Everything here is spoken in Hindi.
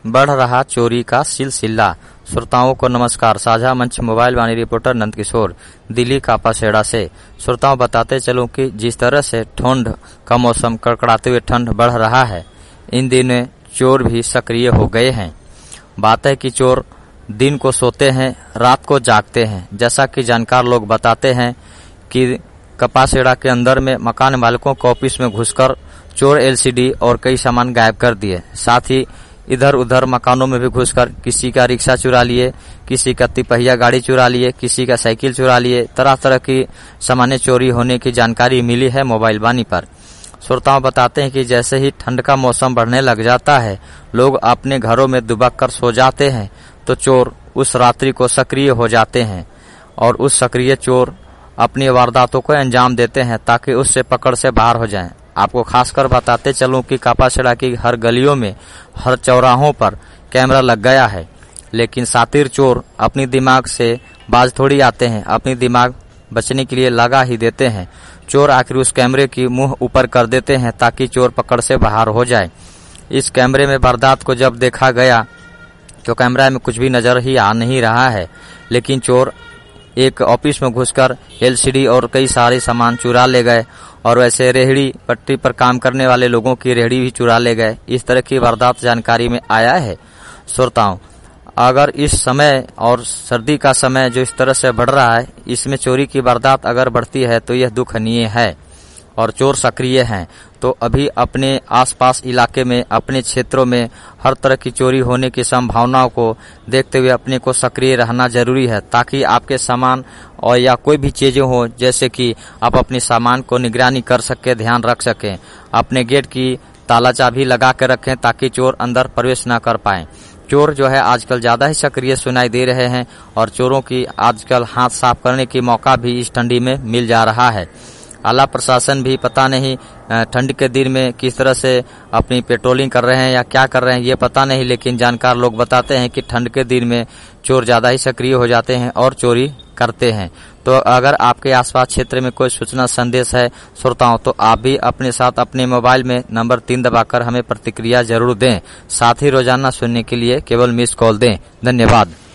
बढ़ रहा चोरी का सिलसिला। श्रोताओं को नमस्कार। साझा मंच मोबाइल वाणी रिपोर्टर नंदकिशोर, दिल्ली कापासेड़ा से। श्रोताओं बताते चलूं कि जिस तरह से ठंड का मौसम कड़कड़ाते हुए ठंड बढ़ रहा है, इन दिनों चोर भी सक्रिय हो गए हैं। बात है कि चोर दिन को सोते हैं, रात को जागते हैं। जैसा कि जानकार लोग बताते हैं कि कपासेड़ा के अंदर में मकान मालिकों के ऑफिस में घुसकर चोर एलसीडी और कई सामान गायब कर दिए। साथ ही इधर उधर मकानों में भी घुसकर किसी का रिक्शा चुरा लिए, किसी का तिपहिया गाड़ी चुरा लिए, किसी का साइकिल चुरा लिए। तरह तरह की सामान्य चोरी होने की जानकारी मिली है मोबाइल वाणी पर। श्रोताओं बताते हैं कि जैसे ही ठंड का मौसम बढ़ने लग जाता है, लोग अपने घरों में दुबक कर सो जाते हैं, तो चोर उस रात्रि को सक्रिय हो जाते हैं और उस सक्रिय चोर अपनी वारदातों को अंजाम देते हैं ताकि उससे पकड़ से बाहर हो जाएं। आपको खासकर बताते चलूं कि कापासेड़ा की हर गलियों में, हर चौराहों पर कैमरा लग गया है, लेकिन शातिर चोर अपनी दिमाग से बाज थोड़ी आते हैं, अपनी दिमाग बचने के लिए लगा ही देते हैं। चोर आखिर उस कैमरे की मुंह ऊपर कर देते हैं ताकि चोर पकड़ से बाहर हो जाए। इस कैमरे में वारदात को जब देखा गया तो कैमरा में कुछ भी नजर ही आ नहीं रहा है, लेकिन चोर एक ऑफिस में घुसकर एलसीडी और कई सारे सामान चुरा ले गए और वैसे रेहड़ी पट्टी पर काम करने वाले लोगों की रेहड़ी भी चुरा ले गए। इस तरह की वारदात जानकारी में आया है। श्रोताओं, अगर इस समय और सर्दी का समय जो इस तरह से बढ़ रहा है, इसमें चोरी की वारदात अगर बढ़ती है तो यह दुखनीय है और चोर सक्रिय हैं। तो अभी अपने आसपास इलाके में, अपने क्षेत्रों में हर तरह की चोरी होने की संभावनाओं को देखते हुए अपने को सक्रिय रहना जरूरी है, ताकि आपके सामान और या कोई भी चीजें हो, जैसे कि आप अपने सामान को निगरानी कर सके, ध्यान रख सकें। अपने गेट की ताला चाबी लगा के रखें ताकि चोर अंदर प्रवेश न कर पाए। चोर जो है आजकल ज्यादा ही सक्रिय सुनाई दे रहे हैं और चोरों की आजकल हाथ साफ करने की मौका भी इस ठंडी में मिल जा रहा है। आला प्रशासन भी पता नहीं ठंड के दिन में किस तरह से अपनी पेट्रोलिंग कर रहे हैं या क्या कर रहे हैं, ये पता नहीं, लेकिन जानकार लोग बताते हैं कि ठंड के दिन में चोर ज्यादा ही सक्रिय हो जाते हैं और चोरी करते हैं। तो अगर आपके आसपास क्षेत्र में कोई सूचना संदेश है श्रोताओं, तो आप भी अपने साथ अपने मोबाइल में नंबर 3 दबाकर हमें प्रतिक्रिया जरूर दें। साथ ही रोजाना सुनने के लिए केवल मिस कॉल दें। धन्यवाद।